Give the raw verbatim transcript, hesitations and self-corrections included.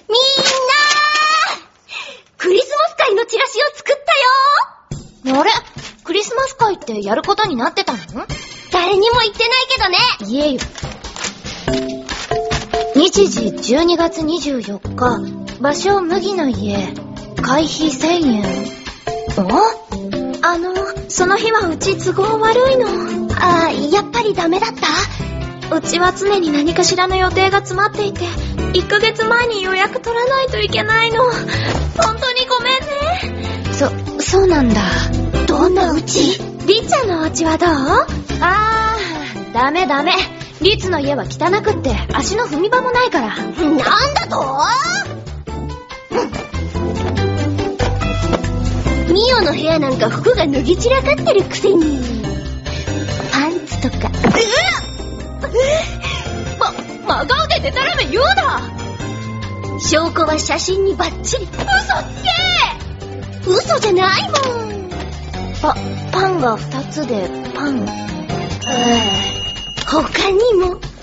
みんなクリスマス会のチラシを作ったよ。 あれ？クリスマス会ってやることになってたの？ 誰にも言ってないけどね。 言えよ。日時じゅうにがつにじゅうよっか、場所麦の家、会費せんえん。あ？あの、その日はうち都合悪いの。 あー、やっぱりダメだった？ うちは常に何かしらの予定が詰まっていて、いっかげつまえに予約取らないといけないの。本当にごめんね。そ、そうなんだ。 どんなうち？ りっちゃんのお家はどう？あー、ダメダメ。りつの家は汚くって足の踏み場もないから。 なんだと？ミオの部屋なんか服が脱ぎ散らかってるくせに。パンツとか。 ま、真顔でデタラメ言うな。 証拠は写真にバッチリ。 嘘つけ！ 嘘じゃないもん。 パ、パンがふたつでパン。 他にも